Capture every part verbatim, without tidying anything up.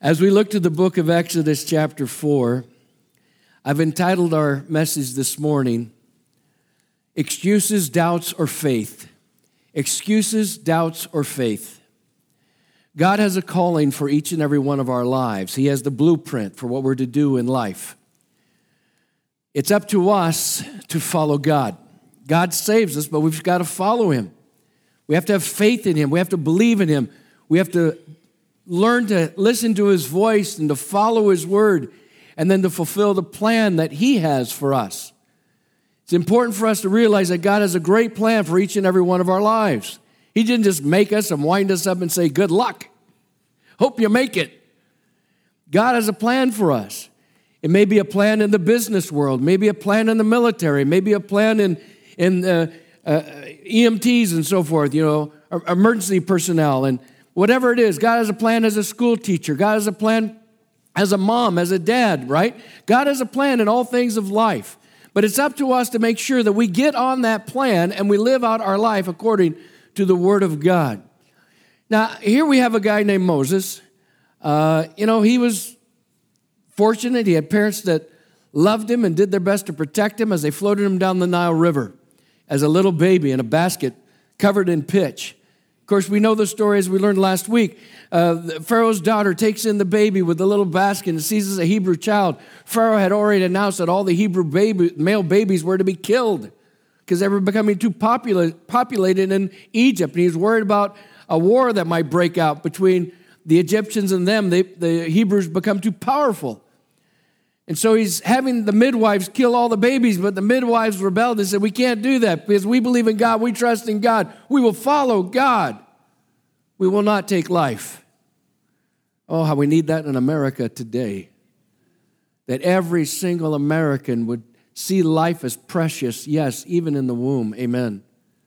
As we look to the book of Exodus chapter four, I've entitled our message this morning, Excuses, Doubts, or Faith. Excuses, Doubts, or Faith. God has a calling for each and every one of our lives. He has the blueprint for what we're to do in life. It's up to us to follow God. God saves us, but we've got to follow Him. We have to have faith in Him. We have to believe in Him. We have to learn to listen to His voice and to follow His word and then to fulfill the plan that He has for us. It's important for us to realize that God has a great plan for each and every one of our lives. He didn't just make us and wind us up and say, good luck. Hope you make it. God has a plan for us. It may be a plan in the business world, maybe a plan in the military, maybe a plan in, in uh, uh, E M Ts and so forth, you know, emergency personnel and whatever it is. God has a plan as a school teacher. God has a plan as a mom, as a dad, right? God has a plan in all things of life. But it's up to us to make sure that we get on that plan and we live out our life according to the Word of God. Now, here we have a guy named Moses. Uh, you know, he was fortunate. He had parents that loved him and did their best to protect him as they floated him down the Nile River as a little baby in a basket covered in pitch. Of course, we know the story as we learned last week. Uh, Pharaoh's daughter takes in the baby with the little basket and sees as a Hebrew child. Pharaoh had already announced that all the Hebrew baby, male babies were to be killed because they were becoming too popula- populated in Egypt. And he was worried about a war that might break out between the Egyptians and them. They, the Hebrews become too powerful. And so he's having the midwives kill all the babies, but the midwives rebelled and said, we can't do that because we believe in God, we trust in God, we will follow God. We will not take life. Oh, how we need that in America today. That every single American would see life as precious, yes, even in the womb. Amen.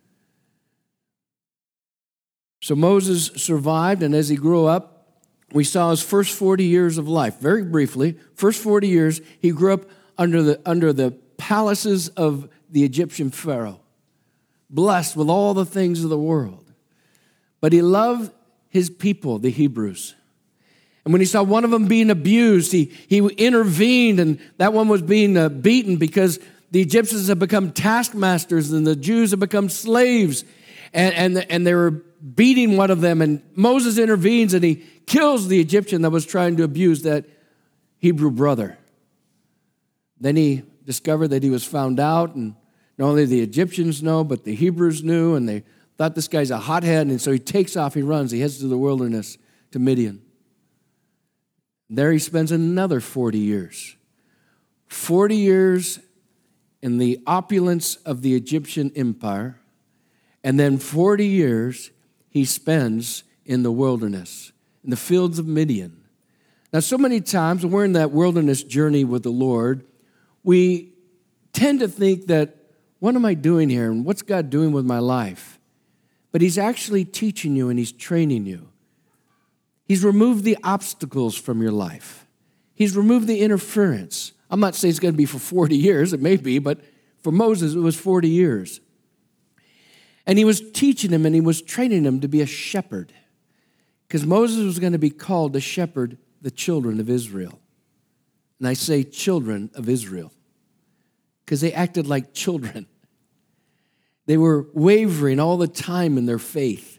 So Moses survived, and as he grew up, we saw his first forty years of life. Very briefly, first forty years, he grew up under the, under the palaces of the Egyptian Pharaoh, blessed with all the things of the world. But he loved his people, the Hebrews. And when he saw one of them being abused, he, he intervened, and that one was being uh, beaten because the Egyptians had become taskmasters and the Jews had become slaves, and, and, and they were beating one of them, and Moses intervenes, and he kills the Egyptian that was trying to abuse that Hebrew brother. Then he discovered that he was found out, and not only the Egyptians know, but the Hebrews knew, and they thought this guy's a hothead, and so he takes off, he runs, he heads to the wilderness, to Midian. There he spends another forty years. forty years in the opulence of the Egyptian empire, and then forty years he spends in the wilderness, in the fields of Midian. Now, so many times when we're in that wilderness journey with the Lord, we tend to think that, what am I doing here, and what's God doing with my life? But He's actually teaching you and He's training you. He's removed the obstacles from your life. He's removed the interference. I'm not saying it's going to be for forty years. It may be, but for Moses, it was forty years. And He was teaching him and He was training him to be a shepherd. Because Moses was going to be called to shepherd the children of Israel. And I say children of Israel because they acted like children. They were wavering all the time in their faith.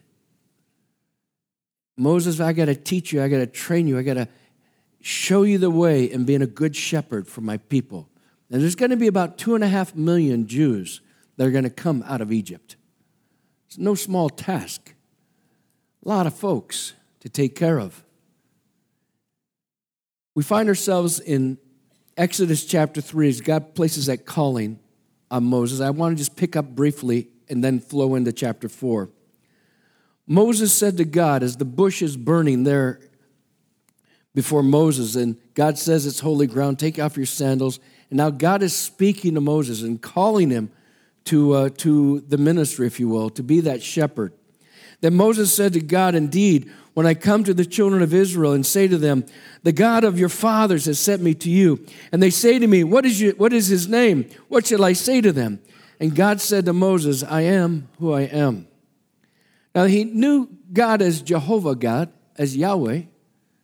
Moses, I got to teach you, I got to train you, I got to show you the way in being a good shepherd for my people. And there's going to be about two and a half million Jews that are going to come out of Egypt. It's no small task. A lot of folks to take care of. We find ourselves in Exodus chapter three as God places that calling on Moses. I want to just pick up briefly and then flow into chapter four. Moses said to God, as the bush is burning there before Moses, and God says it's holy ground, take off your sandals. And now God is speaking to Moses and calling him to, uh, to the ministry, if you will, to be that shepherd. Then Moses said to God, indeed, when I come to the children of Israel and say to them, the God of your fathers has sent me to you, and they say to me, what is, your, what is his name? What shall I say to them? And God said to Moses, I am who I am. Now he knew God as Jehovah God, as Yahweh,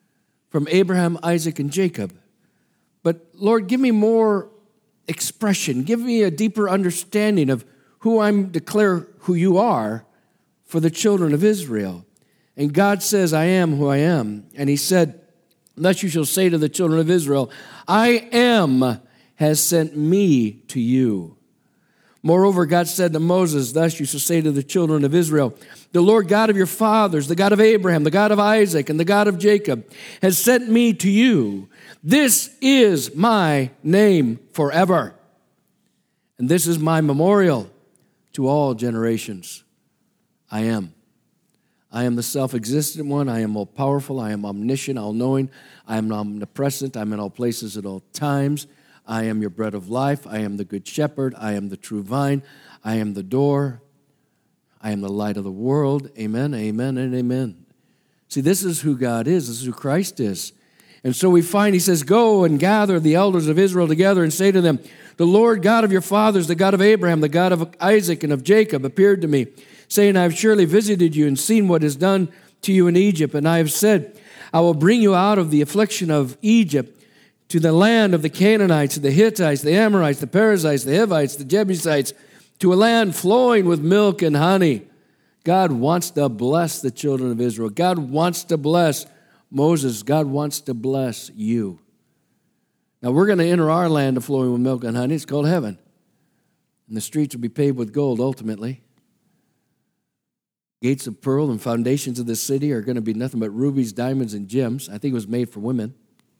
from Abraham, Isaac, and Jacob. But Lord, give me more expression. Give me a deeper understanding of who I'm declare who you are for the children of Israel. And God says, I am who I am. And he said, thus you shall say to the children of Israel, I am has sent me to you. Moreover, God said to Moses, thus you shall say to the children of Israel, the Lord God of your fathers, the God of Abraham, the God of Isaac, and the God of Jacob, has sent me to you. This is my name forever, and this is my memorial to all generations. I am. I am the self-existent one. I am all-powerful. I am omniscient, all-knowing. I am omnipresent. I'm in all places at all times. I am your bread of life. I am the good shepherd. I am the true vine. I am the door. I am the light of the world. Amen, amen, and amen. See, this is who God is. This is who Christ is. And so we find, he says, go and gather the elders of Israel together and say to them, the Lord God of your fathers, the God of Abraham, the God of Isaac and of Jacob, appeared to me, saying, I have surely visited you and seen what is done to you in Egypt. And I have said, I will bring you out of the affliction of Egypt to the land of the Canaanites, the Hittites, the Amorites, the Perizzites, the Hivites, the Jebusites, to a land flowing with milk and honey. God wants to bless the children of Israel. God wants to bless Moses. God wants to bless you. Now, we're going to enter our land of flowing with milk and honey. It's called heaven. And the streets will be paved with gold ultimately. Gates of pearl and foundations of the city are going to be nothing but rubies, diamonds, and gems. I think it was made for women.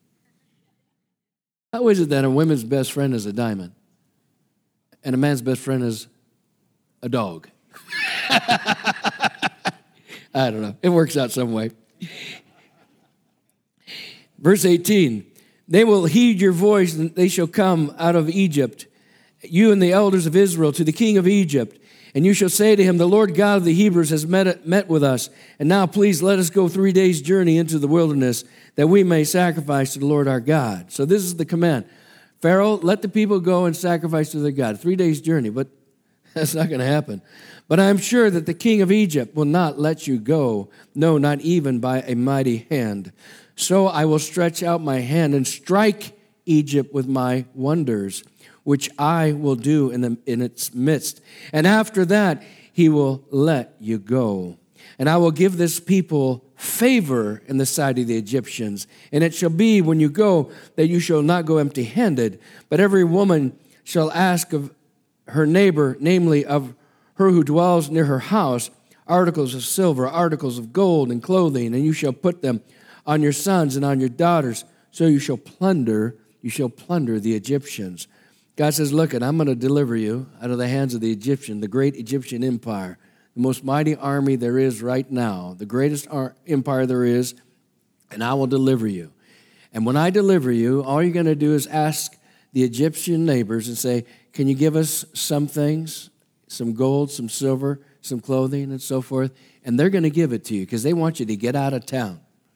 How is it that a woman's best friend is a diamond and a man's best friend is a dog? I don't know. It works out some way. Verse eighteen, they will heed your voice, and they shall come out of Egypt, you and the elders of Israel, to the king of Egypt. And you shall say to him, the Lord God of the Hebrews has met, met with us. And now please let us go three days' journey into the wilderness, that we may sacrifice to the Lord our God. So this is the command. Pharaoh, let the people go and sacrifice to their God. Three days' journey, but that's not going to happen. But I am sure that the king of Egypt will not let you go, no, not even by a mighty hand. So I will stretch out my hand and strike Egypt with my wonders, which I will do in, the, in its midst. And after that, he will let you go. And I will give this people favor in the sight of the Egyptians. And it shall be when you go that you shall not go empty-handed, but every woman shall ask of her neighbor, namely of her who dwells near her house, articles of silver, articles of gold, and clothing, and you shall put them on your sons and on your daughters, so you shall plunder, you shall plunder the Egyptians. God says, look, I'm going to deliver you out of the hands of the Egyptian, the great Egyptian empire, the most mighty army there is right now, the greatest empire there is, and I will deliver you. And when I deliver you, all you're going to do is ask the Egyptian neighbors and say, can you give us some things, some gold, some silver, some clothing, and so forth? And they're going to give it to you because they want you to get out of town.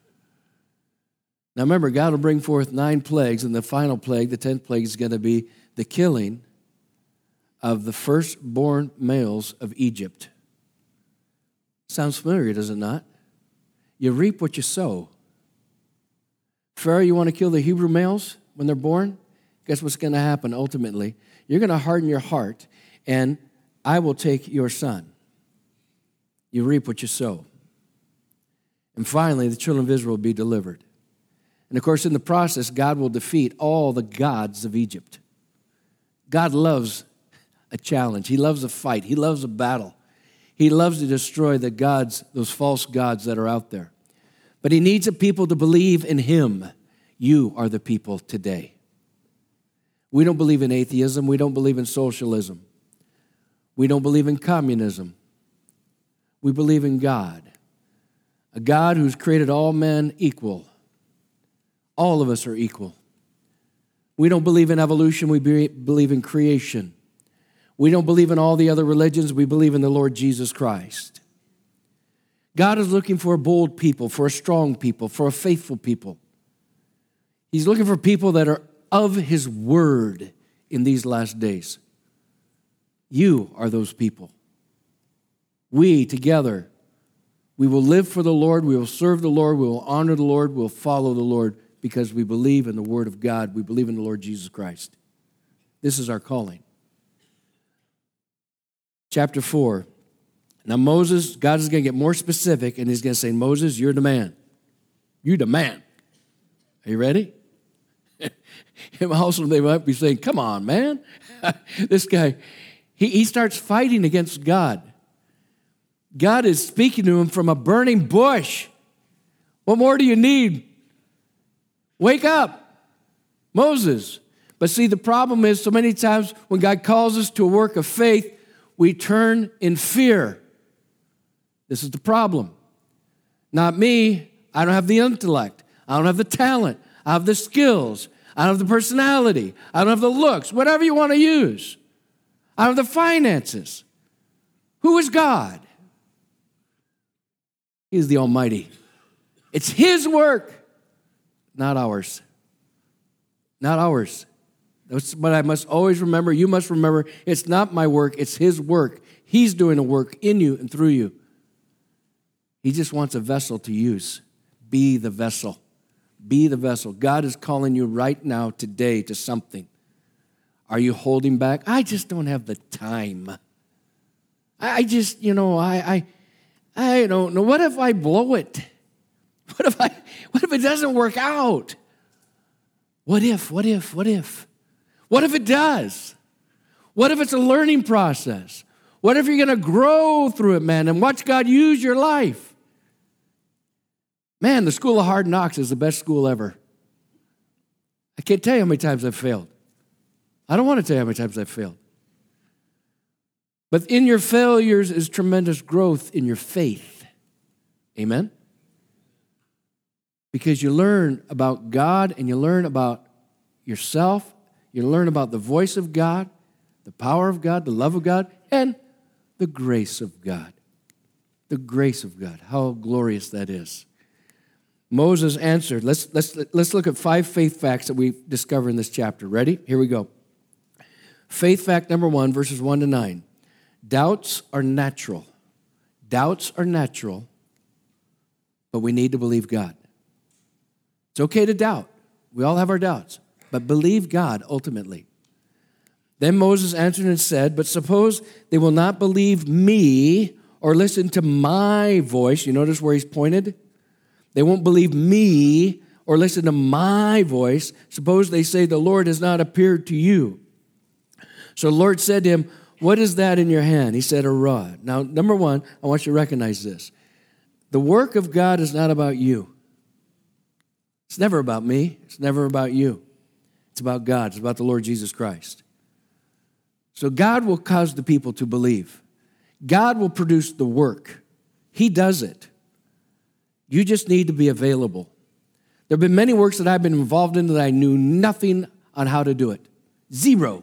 Now remember, God will bring forth nine plagues, and the final plague, the tenth plague, is going to be the killing of the firstborn males of Egypt. Sounds familiar, does it not? You reap what you sow. Pharaoh, you want to kill the Hebrew males when they're born? Guess what's going to happen ultimately? You're going to harden your heart, and I will take your son. You reap what you sow. And finally, the children of Israel will be delivered. And of course, in the process, God will defeat all the gods of Egypt. God loves a challenge. He loves a fight. He loves a battle. He loves to destroy the gods, those false gods that are out there. But he needs a people to believe in him. You are the people today. We don't believe in atheism. We don't believe in socialism. We don't believe in communism. We believe in God, a God who's created all men equal. All of us are equal. We don't believe in evolution. We believe in creation. We don't believe in all the other religions. We believe in the Lord Jesus Christ. God is looking for a bold people, for a strong people, for a faithful people. He's looking for people that are of his word in these last days. You are those people. We together We will live for the Lord. We will serve the Lord. We will honor the Lord. We will follow the Lord because we believe in the Word of God. We believe in the Lord Jesus Christ. This is our calling. Chapter four. Now Moses, God is going to get more specific, and he's going to say, Moses, you're the man. You're the man. Are you ready? And also they might be saying, come on, man. This guy, he, he starts fighting against God. God is speaking to him from a burning bush. What more do you need? Wake up, Moses. But see, the problem is so many times when God calls us to a work of faith, we turn in fear. This is the problem. Not me. I don't have the intellect. I don't have the talent. I have the skills. I don't have the personality. I don't have the looks. Whatever you want to use. I don't have the finances. Who is God? He is the Almighty. It's His work, not ours. Not ours. That's what I must always remember. You must remember, it's not my work, it's His work. He's doing a work in you and through you. He just wants a vessel to use. Be the vessel. Be the vessel. God is calling you right now, today, to something. Are you holding back? I just don't have the time. I just, you know, I, I, I don't know. What if I blow it? What if I, what if it doesn't work out? What if, what if, what if? What if it does? What if it's a learning process? What if you're going to grow through it, man, and watch God use your life? Man, the school of hard knocks is the best school ever. I can't tell you how many times I've failed. I don't want to tell you how many times I've failed. But in your failures is tremendous growth in your faith. Amen? Because you learn about God and you learn about yourself. You learn about the voice of God, the power of God, the love of God, and the grace of God. The grace of God. How glorious that is. Moses answered. Let's, let's, let's look at five faith facts that we discover in this chapter. Ready? Here we go. Faith fact number one, verses one to nine. Doubts are natural. Doubts are natural, but we need to believe God. It's okay to doubt. We all have our doubts, but believe God ultimately. Then Moses answered and said, but suppose they will not believe me or listen to my voice. You notice where he's pointed? They won't believe me or listen to my voice. Suppose they say the Lord has not appeared to you. So the Lord said to him, what is that in your hand? He said, a rod. Now, number one, I want you to recognize this. The work of God is not about you. It's never about me. It's never about you. It's about God. It's about the Lord Jesus Christ. So God will cause the people to believe. God will produce the work. He does it. You just need to be available. There have been many works that I've been involved in that I knew nothing on how to do it. Zero.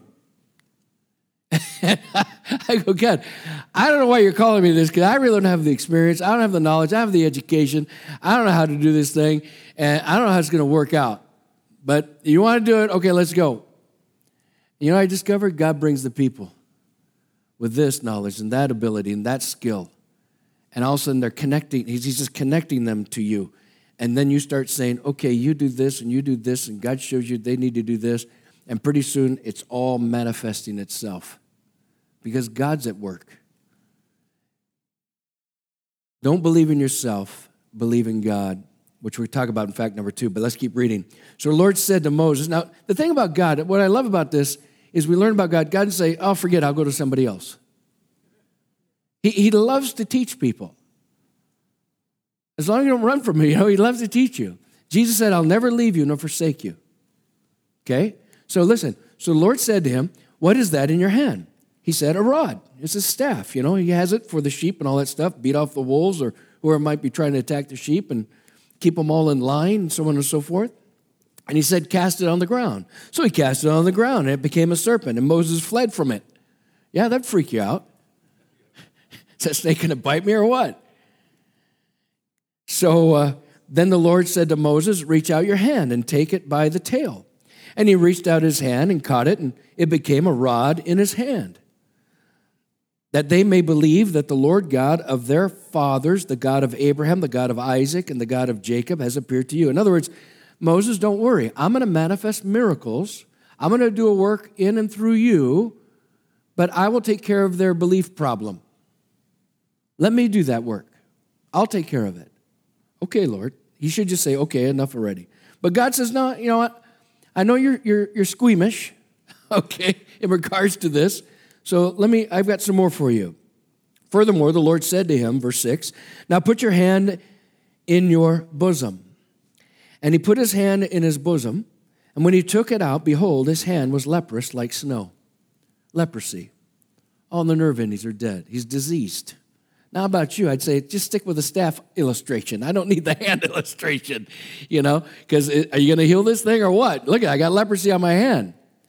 I go, God, I don't know why you're calling me this, because I really don't have the experience. I don't have the knowledge. I have the education. I don't know how to do this thing, and I don't know how it's going to work out. But you want to do it? Okay, let's go. You know, I discovered God brings the people with this knowledge and that ability and that skill. And all of a sudden they're connecting. He's just connecting them to you. And then you start saying, okay, you do this and you do this, and God shows you they need to do this. And pretty soon it's all manifesting itself because God's at work. Don't believe in yourself, believe in God, which we talk about in fact number two, but let's keep reading. So the Lord said to Moses, now the thing about God, what I love about this is we learn about God. God doesn't say, oh, forget it, I'll go to somebody else. He, he loves to teach people. As long as you don't run from me, you know, he loves to teach you. Jesus said, I'll never leave you nor forsake you. Okay? So listen, so the Lord said to him, what is that in your hand? He said, a rod. It's a staff, you know. He has it for the sheep and all that stuff, beat off the wolves or whoever might be trying to attack the sheep and keep them all in line and so on and so forth. And he said, cast it on the ground. So he cast it on the ground, and it became a serpent, and Moses fled from it. Yeah, that'd freak you out. Is that snake going to bite me or what? So uh, then the Lord said to Moses, reach out your hand and take it by the tail. And he reached out his hand and caught it, and it became a rod in his hand. that they may believe that the Lord God of their fathers, the God of Abraham, the God of Isaac, and the God of Jacob has appeared to you. In other words, Moses, don't worry. I'm going to manifest miracles. I'm going to do a work in and through you, but I will take care of their belief problem. Let me do that work. I'll take care of it. Okay, Lord. He should just say, okay, enough already. But God says, no, you know what? I know you're you're you're squeamish, okay, in regards to this. So let me, I've got some more for you. Furthermore, the Lord said to him, verse six, now put your hand in your bosom. And he put his hand in his bosom, and when he took it out, behold, his hand was leprous like snow. Leprosy. All the nerve endings are dead. He's diseased. Now, how about you? I'd say just stick with the staff illustration. I don't need the hand illustration, you know, because are you going to heal this thing or what? Look, I got leprosy on my hand.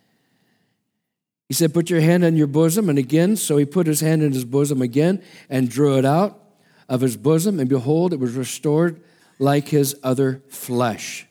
He said, put your hand in your bosom. And again, so he put his hand in his bosom again and drew it out of his bosom. And behold, it was restored like his other flesh.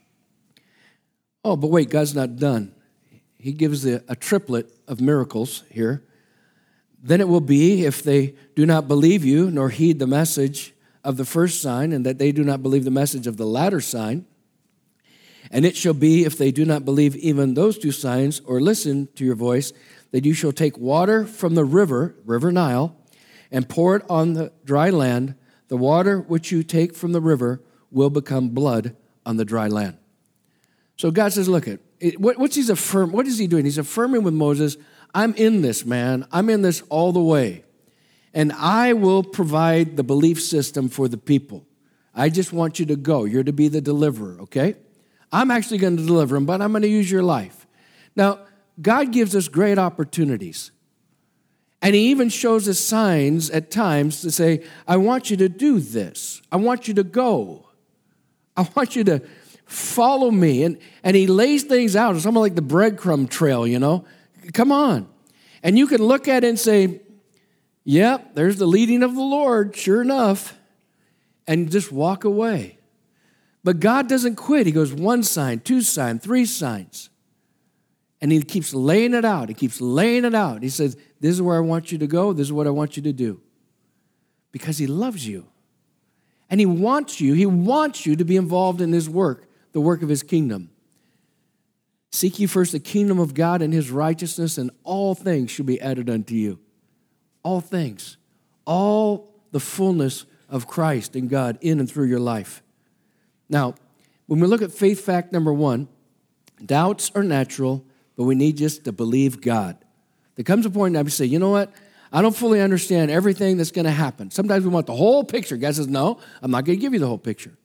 Oh, but wait, God's not done. He gives a, a triplet of miracles here. Then it will be, if they do not believe you, nor heed the message of the first sign, and that they do not believe the message of the latter sign. And it shall be, if they do not believe even those two signs, or listen to your voice, that you shall take water from the river, River Nile, and pour it on the dry land. The water which you take from the river will become blood on the dry land. So God says, look, it, what's he's affirm, what is he doing? He's affirming with Moses, I'm in this, man. I'm in this all the way. And I will provide the belief system for the people. I just want you to go. You're to be the deliverer, okay? I'm actually going to deliver them, but I'm going to use your life. Now, God gives us great opportunities. And he even shows us signs at times to say, I want you to do this. I want you to go. I want you to follow me. And, and he lays things out. It's almost like the breadcrumb trail, you know. Come on. And you can look at it and say, yep, there's the leading of the Lord, sure enough. And just walk away. But God doesn't quit. He goes one sign, two sign, three signs. And he keeps laying it out. He keeps laying it out. He says, this is where I want you to go. This is what I want you to do. Because he loves you. And he wants you, he wants you to be involved in his work, the work of his kingdom. Seek ye first the kingdom of God and his righteousness, and all things shall be added unto you. All things. All the fullness of Christ and God in and through your life. Now, when we look at faith fact number one, doubts are natural, but we need just to believe God. There comes a point that we say, you know what? I don't fully understand everything that's going to happen. Sometimes we want the whole picture. God says, no, I'm not going to give you the whole picture.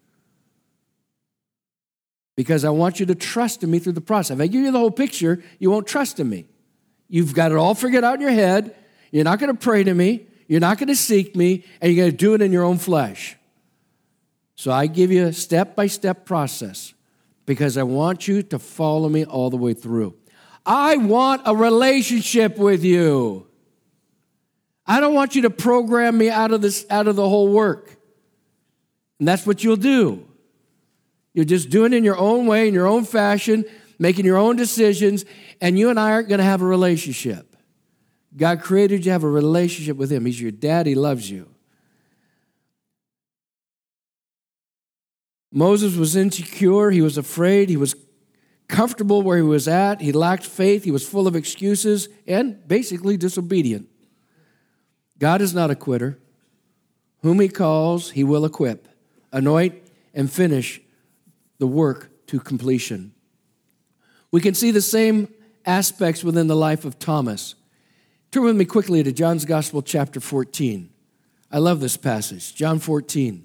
Because I want you to trust in me through the process. If I give you the whole picture, you won't trust in me. You've got it all figured out in your head. You're not going to pray to me. You're not going to seek me. And you're going to do it in your own flesh. So I give you a step-by-step process because I want you to follow me all the way through. I want a relationship with you. I don't want you to program me out of this, out of the whole work. And that's what you'll do. You're just doing it in your own way, in your own fashion, making your own decisions, and you and I aren't going to have a relationship. God created you to have a relationship with him. He's your dad. He loves you. Moses was insecure. He was afraid. He was comfortable where he was at. He lacked faith. He was full of excuses and basically disobedient. God is not a quitter. Whom he calls, he will equip, anoint, and finish the work to completion. We can see the same aspects within the life of Thomas. Turn with me quickly to John's Gospel, chapter fourteen. I love this passage, John fourteen.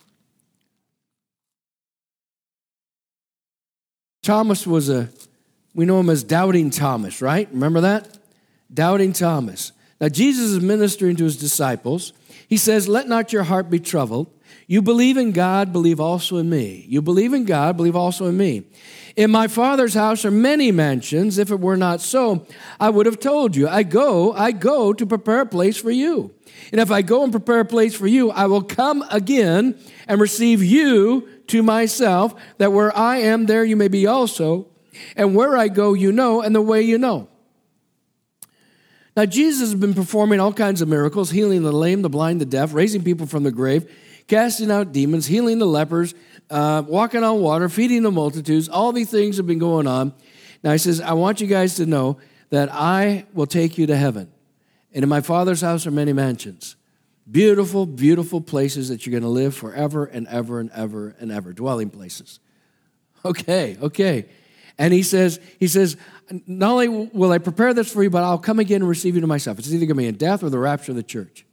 Thomas was a, we know him as Doubting Thomas, right? Remember that? Doubting Thomas. Now, Jesus is ministering to his disciples. He says, let not your heart be troubled. You believe in God, believe also in me. You believe in God, believe also in me. In my Father's house are many mansions. If it were not so, I would have told you. I go, I go to prepare a place for you. And if I go and prepare a place for you, I will come again and receive you to myself, that where I am, there you may be also. And where I go, you know, and the way you know. Now, Jesus has been performing all kinds of miracles, healing the lame, the blind, the deaf, raising people from the grave, casting out demons, healing the lepers, uh, walking on water, feeding the multitudes. All these things have been going on. Now, he says, I want you guys to know that I will take you to heaven. And in my Father's house are many mansions. Beautiful, beautiful places that you're going to live forever and ever and ever and ever, dwelling places. Okay, okay. And he says, he says, not only will I prepare this for you, but I'll come again and receive you to myself. It's either going to be in death or the rapture of the church.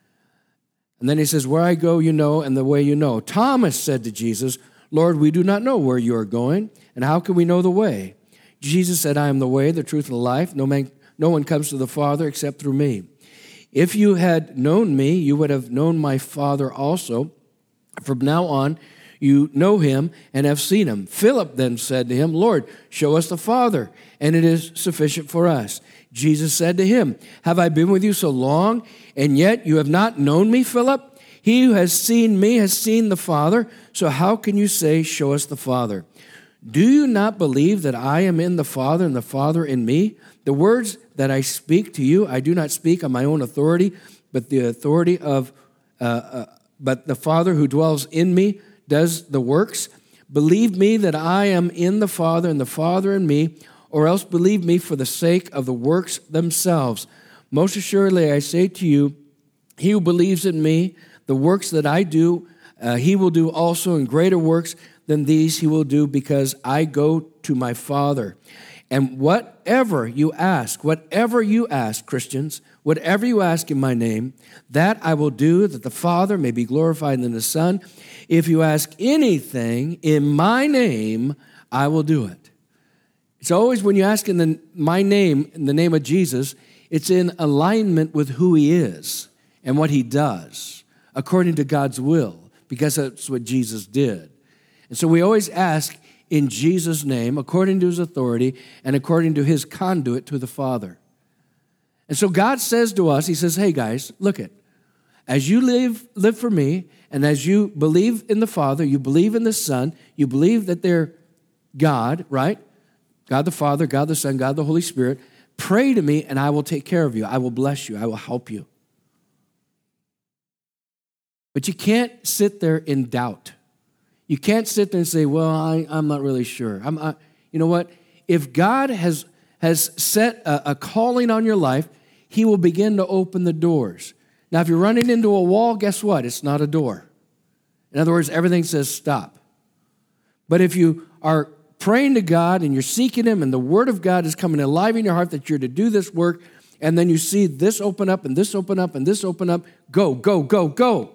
And then he says, where I go, you know, and the way you know. Thomas said to Jesus, Lord, we do not know where you are going, and how can we know the way? Jesus said, I am the way, the truth, and the life. No man, no one comes to the Father except through me. If you had known me, you would have known my Father also. From now on, you know him and have seen him. Philip then said to him, Lord, show us the Father, and it is sufficient for us. Jesus said to him, have I been with you so long, and yet you have not known me, Philip? He who has seen me has seen the Father, so how can you say, show us the Father? Do you not believe that I am in the Father and the Father in me? The words that I speak to you, I do not speak on my own authority, but the authority of, uh, uh, but the Father who dwells in me does the works. Believe me that I am in the Father and the Father in me, or else believe me for the sake of the works themselves. Most assuredly, I say to you, he who believes in me, the works that I do, uh, he will do also, and greater works than these he will do, because I go to my Father. And whatever you ask, whatever you ask, Christians, whatever you ask in my name, that I will do, that the Father may be glorified in the Son. If you ask anything in my name, I will do it. It's always when you ask in the, my name, in the name of Jesus, it's in alignment with who he is and what he does, according to God's will, because that's what Jesus did. And so we always ask in Jesus' name, according to his authority, and according to his conduit to the Father. And so God says to us, he says, hey guys, look it. As you live, live for me, and as you believe in the Father, you believe in the Son, you believe that they're God, right? God the Father, God the Son, God the Holy Spirit. Pray to me, and I will take care of you. I will bless you. I will help you. But you can't sit there in doubt. You can't sit there and say, well, I, I'm not really sure. I'm, I, you know what? If God has, has set a, a calling on your life, he will begin to open the doors. Now, if you're running into a wall, guess what? It's not a door. In other words, everything says stop. But if you are praying to God and you're seeking him and the word of God is coming alive in your heart that you're to do this work, and then you see this open up and this open up and this open up, go, go, go, go.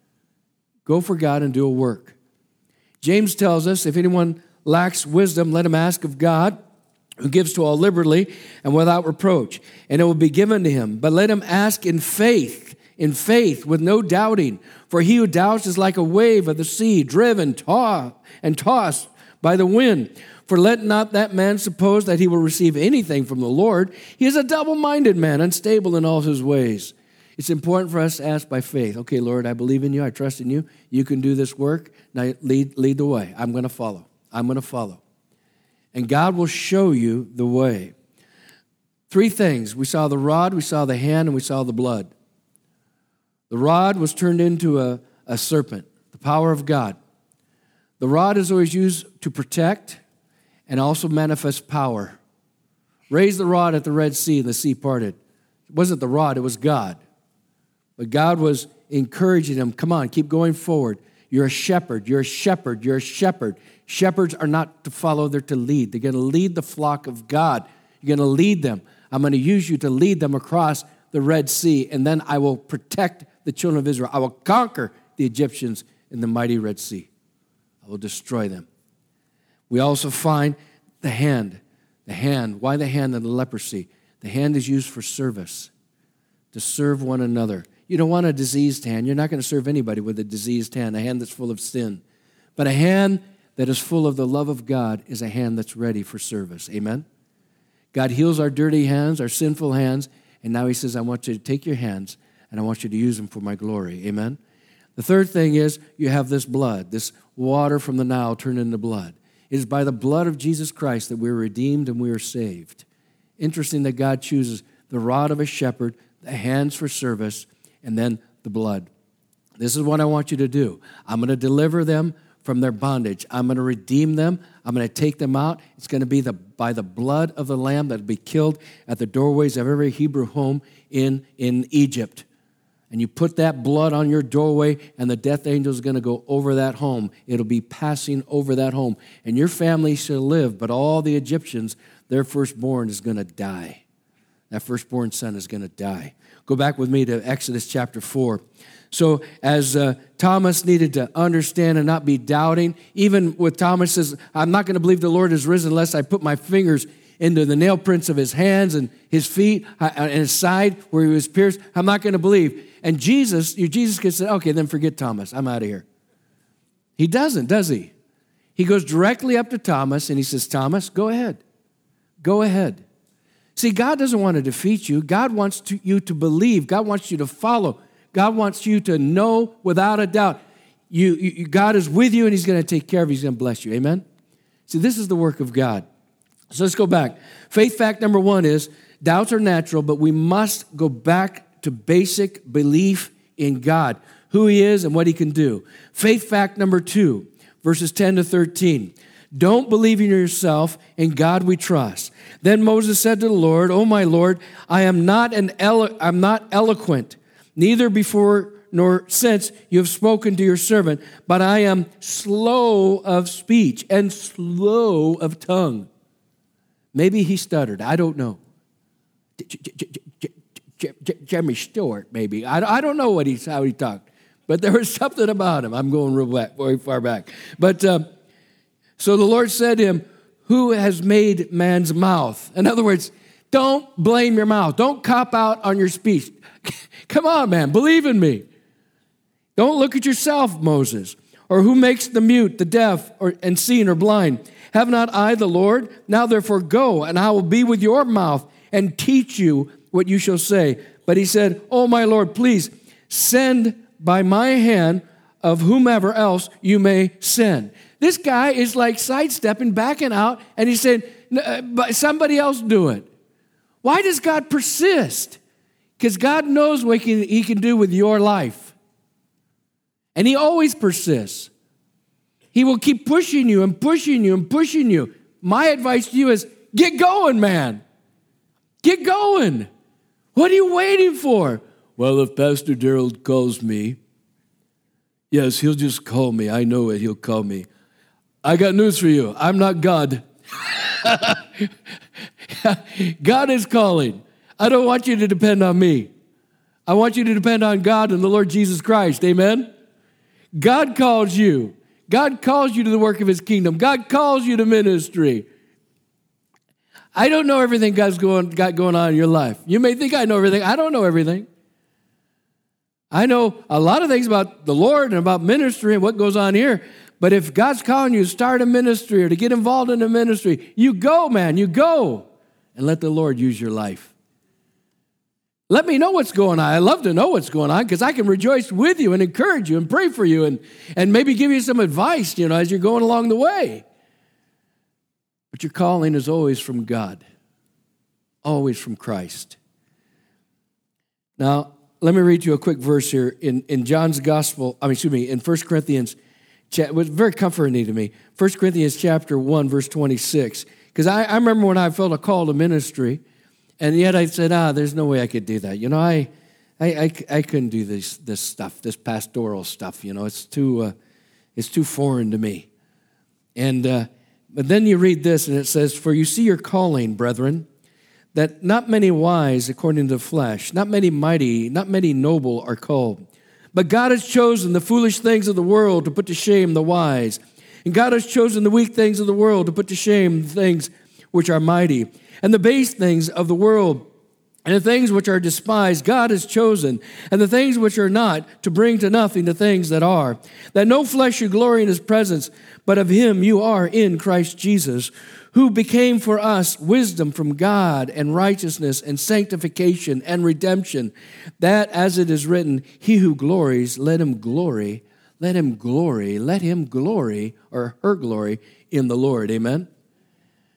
Go for God and do a work. James tells us, if anyone lacks wisdom, let him ask of God, who gives to all liberally and without reproach, and it will be given to him. But let him ask in faith, in faith, with no doubting. For he who doubts is like a wave of the sea, driven toss, and tossed by the wind. For let not that man suppose that he will receive anything from the Lord. He is a double-minded man, unstable in all his ways. It's important for us to ask by faith. Okay, Lord, I believe in you. I trust in you. You can do this work. Now lead, lead the way. I'm going to follow. I'm going to follow. And God will show you the way. Three things. We saw the rod, we saw the hand, and we saw the blood. The rod was turned into a, a serpent, the power of God. The rod is always used to protect and also manifest power. Raise the rod at the Red Sea, and the sea parted. It wasn't the rod, it was God. But God was encouraging him, come on, keep going forward. You're a shepherd, you're a shepherd, you're a shepherd. Shepherds are not to follow, they're to lead. They're going to lead the flock of God. You're going to lead them. I'm going to use you to lead them across the Red Sea, and then I will protect the children of Israel. I will conquer the Egyptians in the mighty Red Sea. I will destroy them. We also find the hand. The hand. Why the hand and the leprosy? The hand is used for service, to serve one another. You don't want a diseased hand. You're not going to serve anybody with a diseased hand, a hand that's full of sin. But a hand that is full of the love of God is a hand that's ready for service. Amen? God heals our dirty hands, our sinful hands, and now he says, I want you to take your hands and I want you to use them for my glory. Amen? The third thing is you have this blood, this water from the Nile turned into blood. It is by the blood of Jesus Christ that we're redeemed and we are saved. Interesting that God chooses the rod of a shepherd, the hands for service, and then the blood. This is what I want you to do. I'm going to deliver them from their bondage. I'm going to redeem them. I'm going to take them out. It's going to be the by the blood of the lamb that will be killed at the doorways of every Hebrew home in, in Egypt. And you put that blood on your doorway, and the death angel is going to go over that home. It'll be passing over that home. And your family shall live, but all the Egyptians, their firstborn is going to die. That firstborn son is going to die. Go back with me to Exodus chapter four. So as uh, Thomas needed to understand and not be doubting, even with Thomas says, I'm not going to believe the Lord is risen unless I put my fingers into the nail prints of his hands and his feet and his side where he was pierced. I'm not going to believe. And Jesus, Jesus could say, okay, then forget Thomas. I'm out of here. He doesn't, does he? He goes directly up to Thomas and he says, Thomas, go ahead. Go ahead. See, God doesn't want to defeat you. God wants to, you to believe. God wants you to follow. God wants you to know without a doubt. You, you, God is with you and he's going to take care of you. He's going to bless you. Amen? See, this is the work of God. So let's go back. Faith fact number one is doubts are natural, but we must go back to basic belief in God, who he is and what he can do. Faith fact number two, verses ten to thirteen. Don't believe in yourself, in God we trust. Then Moses said to the Lord, "Oh my Lord, I am not an elo- I'm not eloquent, neither before nor since you have spoken to your servant, but I am slow of speech and slow of tongue." Maybe he stuttered. I don't know. Jimmy Stewart, maybe. I don't know what he, how he talked, but there was something about him. I'm going real back, very far back. But uh, so the Lord said to him, "Who has made man's mouth?" In other words, don't blame your mouth. Don't cop out on your speech. Come on, man, believe in me. Don't look at yourself, Moses. Or who makes the mute, the deaf, or, and seen or blind? Have not I the Lord? Now therefore go, and I will be with your mouth and teach you what you shall say. But he said, "Oh my Lord, please send by my hand of whomever else you may send." This guy is like sidestepping, backing out, and he said, somebody else do it. Why does God persist? Because God knows what he can, he can do with your life. And he always persists. He will keep pushing you and pushing you and pushing you. My advice to you is, get going, man. Get going. What are you waiting for? Well, if Pastor Darrell calls me, yes, he'll just call me. I know it. He'll call me. I got news for you. I'm not God. God is calling. I don't want you to depend on me. I want you to depend on God and the Lord Jesus Christ. Amen? God calls you. God calls you to the work of his kingdom. God calls you to ministry. I don't know everything God's going, got going on in your life. You may think I know everything. I don't know everything. I know a lot of things about the Lord and about ministry and what goes on here. But if God's calling you to start a ministry or to get involved in a ministry, you go, man, you go. And let the Lord use your life. Let me know what's going on. I love to know what's going on because I can rejoice with you and encourage you and pray for you and, and maybe give you some advice, you know, as you're going along the way. But your calling is always from God, always from Christ. Now, let me read you a quick verse here in, in John's Gospel, I mean, excuse me, in First Corinthians, it was very comforting to me, First Corinthians chapter one, verse twenty-six, because I, I remember when I felt a call to ministry, and yet I said, ah, there's no way I could do that. You know, I I, I, I couldn't do this this stuff, this pastoral stuff, you know, it's too, uh, it's too foreign to me. And uh, but then you read this, and it says, "For you see your calling, brethren, that not many wise according to the flesh, not many mighty, not many noble are called. But God has chosen the foolish things of the world to put to shame the wise. And God has chosen the weak things of the world to put to shame the things which are mighty. And the base things of the world and the things which are despised, God has chosen. And the things which are not, to bring to nothing the things that are. That no flesh should glory in his presence, but of him you are in Christ Jesus, who became for us wisdom from God and righteousness and sanctification and redemption, that as it is written, he who glories, let him glory, let him glory, let him glory, or her glory in the Lord." Amen?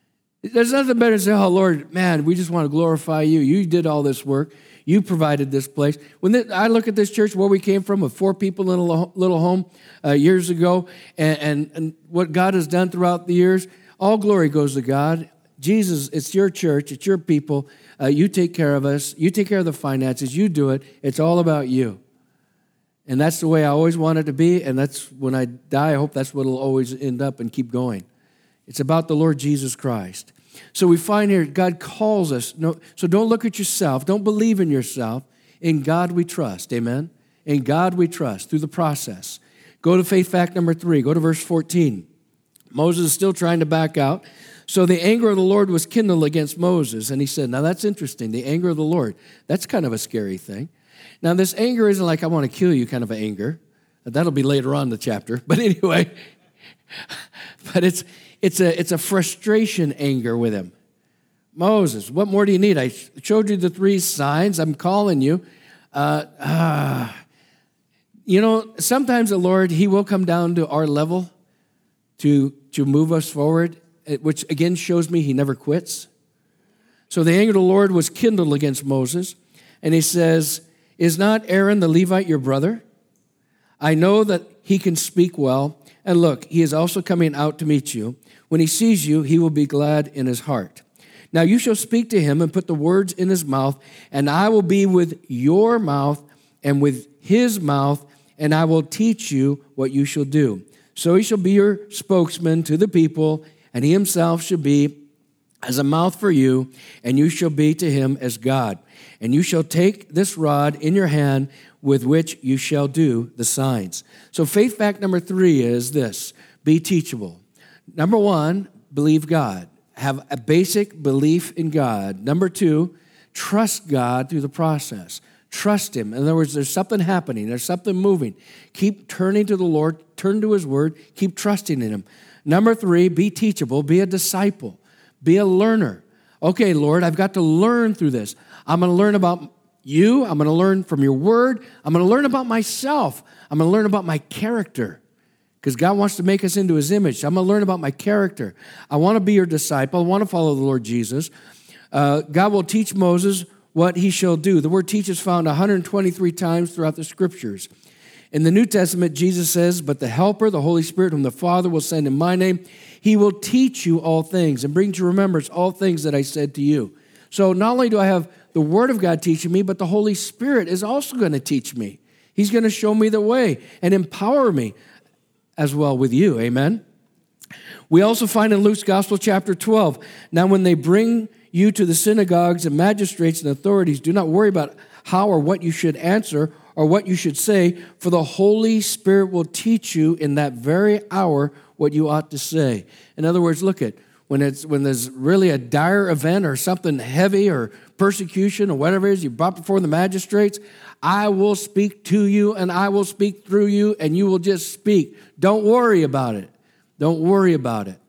There's nothing better than say, oh, Lord, man, we just want to glorify you. You did all this work. You provided this place. When this, I look at this church where we came from with four people in a little home uh, years ago, and, and, and what God has done throughout the years, all glory goes to God. Jesus, it's your church. It's your people. Uh, you take care of us. You take care of the finances. You do it. It's all about you. And that's the way I always want it to be, and that's when I die, I hope that's what it'll always end up and keep going. It's about the Lord Jesus Christ. So we find here God calls us. No, so don't look at yourself. Don't believe in yourself. In God we trust. Amen? In God we trust through the process. Go to faith fact number three. Go to verse fourteen. Moses is still trying to back out. So the anger of the Lord was kindled against Moses. And he said, now that's interesting. The anger of the Lord. That's kind of a scary thing. Now this anger isn't like I want to kill you kind of an anger. That'll be later on in the chapter. But anyway, but it's... It's a, it's a frustration anger with him. Moses, what more do you need? I showed you the three signs. I'm calling you. Uh, uh, you know, sometimes the Lord, he will come down to our level to, to move us forward, which again shows me he never quits. So the anger of the Lord was kindled against Moses. And he says, is not Aaron the Levite your brother? I know that he can speak well. And look, he is also coming out to meet you. When he sees you, he will be glad in his heart. Now you shall speak to him and put the words in his mouth, and I will be with your mouth and with his mouth, and I will teach you what you shall do. So he shall be your spokesman to the people, and he himself shall be as a mouth for you, and you shall be to him as God. And you shall take this rod in your hand with which you shall do the signs. So faith fact number three is this: be teachable. Number one, believe God. Have a basic belief in God. Number two, trust God through the process. Trust him. In other words, there's something happening. There's something moving. Keep turning to the Lord. Turn to his word. Keep trusting in him. Number three, be teachable. Be a disciple. Be a learner. Okay, Lord, I've got to learn through this. I'm going to learn about you. I'm going to learn from your word. I'm going to learn about myself. I'm going to learn about my character. Because God wants to make us into his image. I'm going to learn about my character. I want to be your disciple. I want to follow the Lord Jesus. Uh, God will teach Moses what he shall do. The word teach is found one hundred twenty-three times throughout the scriptures. In the New Testament, Jesus says, but the Helper, the Holy Spirit, whom the Father will send in my name, he will teach you all things and bring to remembrance all things that I said to you. So not only do I have the Word of God teaching me, but the Holy Spirit is also going to teach me. He's going to show me the way and empower me as well with you. Amen? We also find in Luke's Gospel, chapter twelve, now when they bring you to the synagogues and magistrates and authorities, do not worry about how or what you should answer or what you should say, for the Holy Spirit will teach you in that very hour what you ought to say. In other words, look at when it's when there's really a dire event or something heavy or persecution or whatever it is you brought before the magistrates, I will speak to you and I will speak through you and you will just speak. Don't worry about it. Don't worry about it.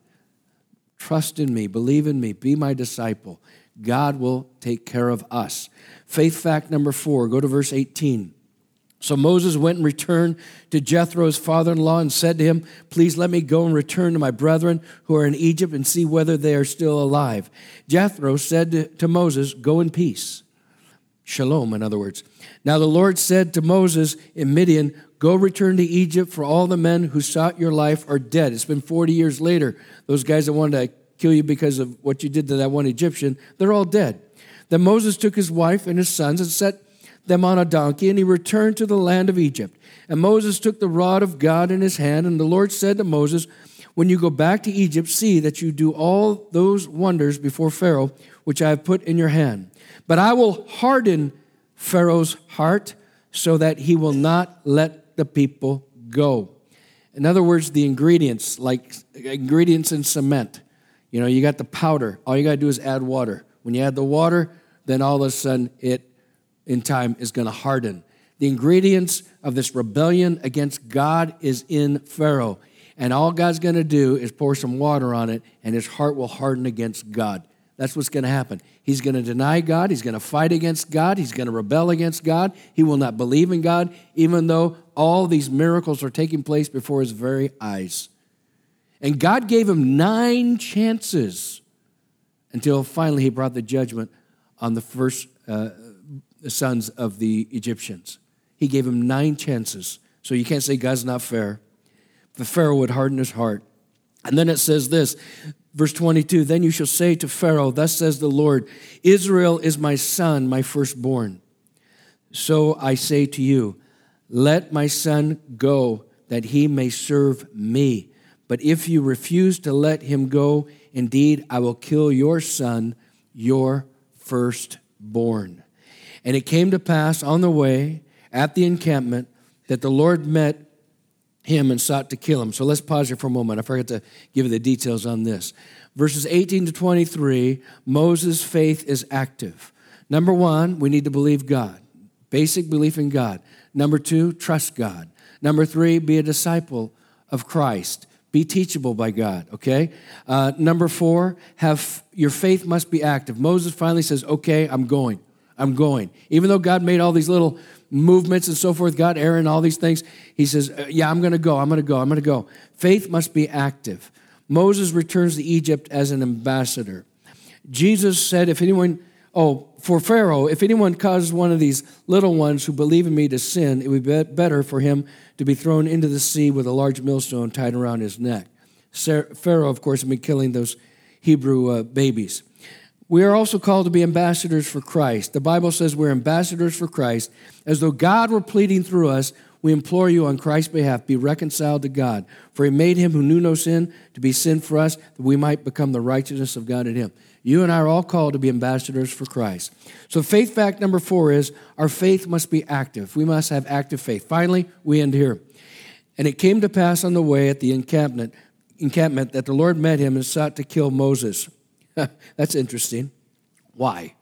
Trust in me. Believe in me. Be my disciple. God will take care of us. Faith fact number four. Go to verse eighteen. So Moses went and returned to Jethro, his father-in-law, and said to him, please let me go and return to my brethren who are in Egypt and see whether they are still alive. Jethro said to, to Moses, go in peace. Shalom, in other words. Now the Lord said to Moses in Midian, go return to Egypt, for all the men who sought your life are dead. It's been forty years later. Those guys that wanted to kill you because of what you did to that one Egyptian, they're all dead. Then Moses took his wife and his sons and set them on a donkey, and he returned to the land of Egypt. And Moses took the rod of God in his hand, and the Lord said to Moses, when you go back to Egypt, see that you do all those wonders before Pharaoh, which I have put in your hand. But I will harden Pharaoh's heart so that he will not let the people go. In other words, the ingredients, like ingredients in cement. You know, you got the powder. All you got to do is add water. When you add the water, then all of a sudden it, in time, is going to harden. The ingredients of this rebellion against God is in Pharaoh. And all God's going to do is pour some water on it, and his heart will harden against God. That's what's going to happen. He's going to deny God. He's going to fight against God. He's going to rebel against God. He will not believe in God, even though all these miracles are taking place before his very eyes. And God gave him nine chances until finally he brought the judgment on the first uh, sons of the Egyptians. He gave him nine chances. So you can't say God's not fair. But Pharaoh would harden his heart. And then it says this, verse twenty-two, then you shall say to Pharaoh, thus says the Lord, Israel is my son, my firstborn. So I say to you, let my son go, that he may serve me. But if you refuse to let him go, indeed, I will kill your son, your firstborn. And it came to pass on the way at the encampment that the Lord met him and sought to kill him. So let's pause here for a moment. I forgot to give you the details on this. Verses eighteen to twenty-three, Moses' faith is active. Number one, we need to believe God. Basic belief in God. Number two, trust God. Number three, be a disciple of Christ. Be teachable by God, okay? Uh, number four, have your faith must be active. Moses finally says, okay, I'm going. I'm going. Even though God made all these little movements and so forth, God, Aaron, all these things, he says, yeah, I'm going to go, I'm going to go, I'm going to go. Faith must be active. Moses returns to Egypt as an ambassador. Jesus said, if anyone, oh, for Pharaoh, if anyone causes one of these little ones who believe in me to sin, it would be better for him to be thrown into the sea with a large millstone tied around his neck. Pharaoh, of course, had been killing those Hebrew uh, babies. We are also called to be ambassadors for Christ. The Bible says we're ambassadors for Christ. As though God were pleading through us, we implore you on Christ's behalf, be reconciled to God. For he made him who knew no sin to be sin for us, that we might become the righteousness of God in him. You and I are all called to be ambassadors for Christ. So faith fact number four is our faith must be active. We must have active faith. Finally, we end here. And it came to pass on the way at the encampment, encampment that the Lord met him and sought to kill Moses. That's interesting. Why?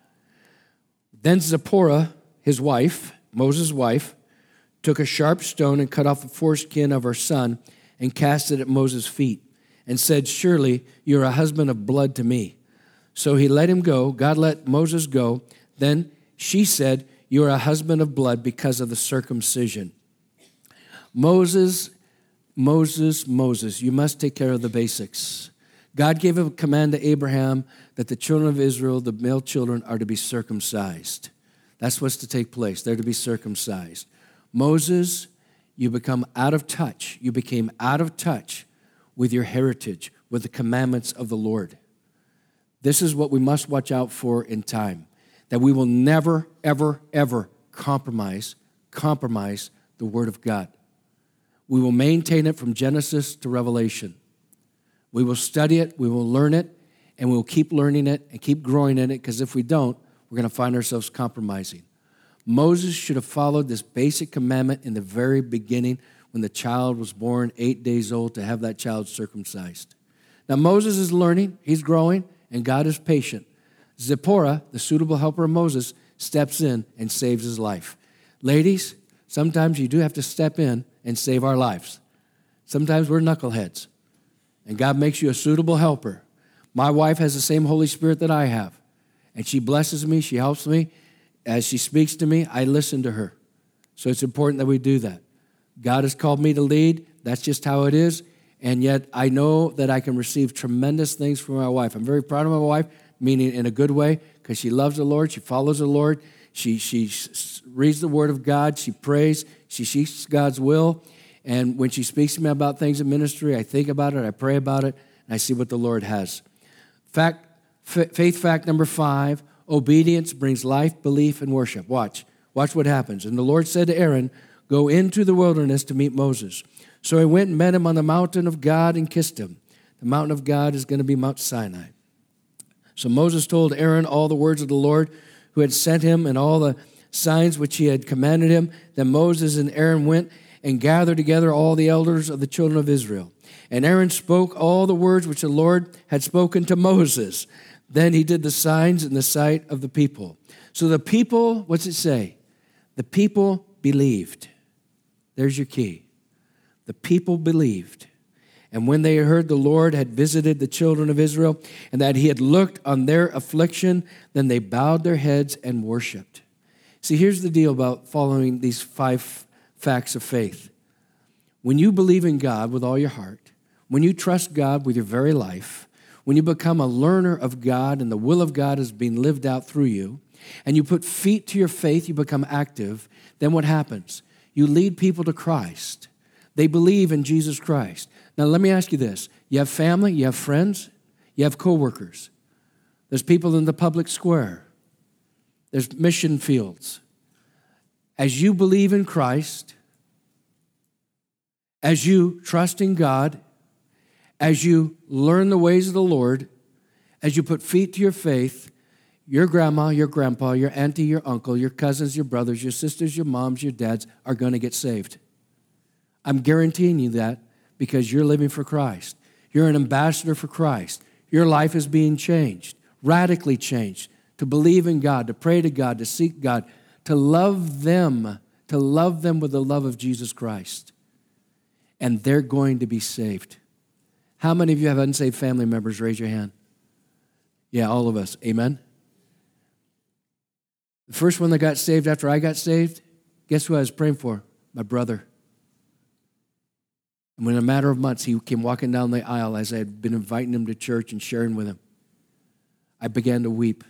Then Zipporah, his wife, Moses' wife, took a sharp stone and cut off the foreskin of her son and cast it at Moses' feet and said, surely you're a husband of blood to me. So he let him go. God let Moses go. Then she said, you are a husband of blood because of the circumcision. Moses, Moses, Moses, you must take care of the basics. God gave a command to Abraham that the children of Israel, the male children, are to be circumcised. That's what's to take place. They're to be circumcised. Moses, you become out of touch. You became out of touch with your heritage, with the commandments of the Lord. This is what we must watch out for in time, that we will never, ever, ever compromise, compromise the Word of God. We will maintain it from Genesis to Revelation. We will study it, we will learn it, and we will keep learning it and keep growing in it, because if we don't, we're going to find ourselves compromising. Moses should have followed this basic commandment in the very beginning when the child was born, eight days old, to have that child circumcised. Now, Moses is learning, he's growing, and God is patient. Zipporah, the suitable helper of Moses, steps in and saves his life. Ladies, sometimes you do have to step in and save our lives. Sometimes we're knuckleheads, and God makes you a suitable helper. My wife has the same Holy Spirit that I have, and she blesses me, she helps me. As she speaks to me, I listen to her. So it's important that we do that. God has called me to lead. That's just how it is. And yet I know that I can receive tremendous things from my wife. I'm very proud of my wife, meaning in a good way, because she loves the Lord. She follows the Lord. She, she reads the Word of God. She prays. She seeks God's will. And when she speaks to me about things in ministry, I think about it, I pray about it, and I see what the Lord has. Fact, faith fact number five, obedience brings life, belief, and worship. Watch. Watch what happens. And the Lord said to Aaron, go into the wilderness to meet Moses. So he went and met him on the mountain of God and kissed him. The mountain of God is going to be Mount Sinai. So Moses told Aaron all the words of the Lord who had sent him and all the signs which he had commanded him. Then Moses and Aaron went and gathered together all the elders of the children of Israel. And Aaron spoke all the words which the Lord had spoken to Moses. Then he did the signs in the sight of the people. So the people, what's it say? The people believed. There's your key. The people believed. And when they heard the Lord had visited the children of Israel and that he had looked on their affliction, then they bowed their heads and worshiped. See, here's the deal about following these five facts of faith. When you believe in God with all your heart, when you trust God with your very life, when you become a learner of God and the will of God is being lived out through you, and you put feet to your faith, you become active, then what happens? You lead people to Christ. They believe in Jesus Christ. Now, let me ask you this. You have family, you have friends, you have coworkers. There's people in the public square. There's mission fields. As you believe in Christ, as you trust in God, as you learn the ways of the Lord, as you put feet to your faith, your grandma, your grandpa, your auntie, your uncle, your cousins, your brothers, your sisters, your moms, your dads are going to get saved. I'm guaranteeing you that because you're living for Christ. You're an ambassador for Christ. Your life is being changed, radically changed, to believe in God, to pray to God, to seek God, to love them, to love them with the love of Jesus Christ. And they're going to be saved. How many of you have unsaved family members? Raise your hand. Yeah, all of us. Amen. The first one that got saved after I got saved, guess who I was praying for? My brother. And in a matter of months, he came walking down the aisle as I had been inviting him to church and sharing with him. I began to weep.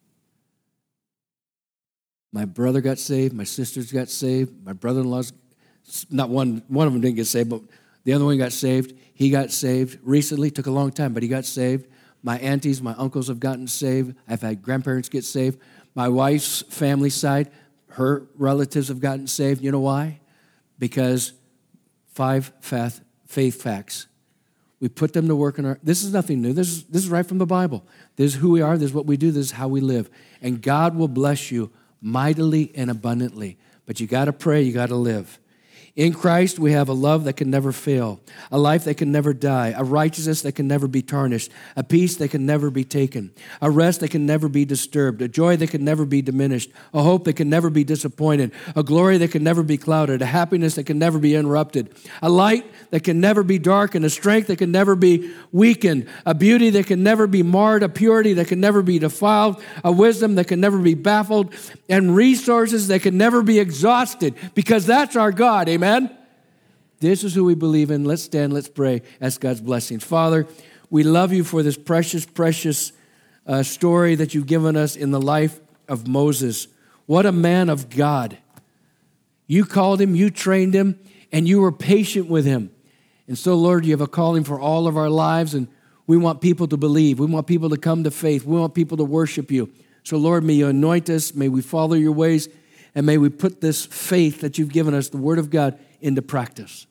My brother got saved. My sisters got saved. My brother-in-law's, not one, one of them didn't get saved, but the other one got saved. He got saved recently. Took a long time, but he got saved. My aunties, my uncles have gotten saved. I've had grandparents get saved. My wife's family side, her relatives have gotten saved. You know why? Because five faith facts. We put them to work in our, this is nothing new. This is, this is right from the Bible. This is who we are. This is what we do. This is how we live. And God will bless you mightily and abundantly. But you got to pray. You got to live. In Christ, we have a love that can never fail, a life that can never die, a righteousness that can never be tarnished, a peace that can never be taken, a rest that can never be disturbed, a joy that can never be diminished, a hope that can never be disappointed, a glory that can never be clouded, a happiness that can never be interrupted, a light that can never be darkened, a strength that can never be weakened, a beauty that can never be marred, a purity that can never be defiled, a wisdom that can never be baffled, and resources that can never be exhausted, because that's our God. Amen. Amen? This is who we believe in. Let's stand, let's pray, ask God's blessings. Father, we love you for this precious, precious uh, story that you've given us in the life of Moses. What a man of God. You called him, you trained him, and you were patient with him. And so, Lord, you have a calling for all of our lives, and we want people to believe. We want people to come to faith. We want people to worship you. So, Lord, may you anoint us. May we follow your ways. And may we put this faith that you've given us, the Word of God, into practice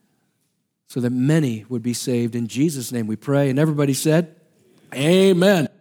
so that many would be saved. In Jesus' name we pray. And everybody said, amen.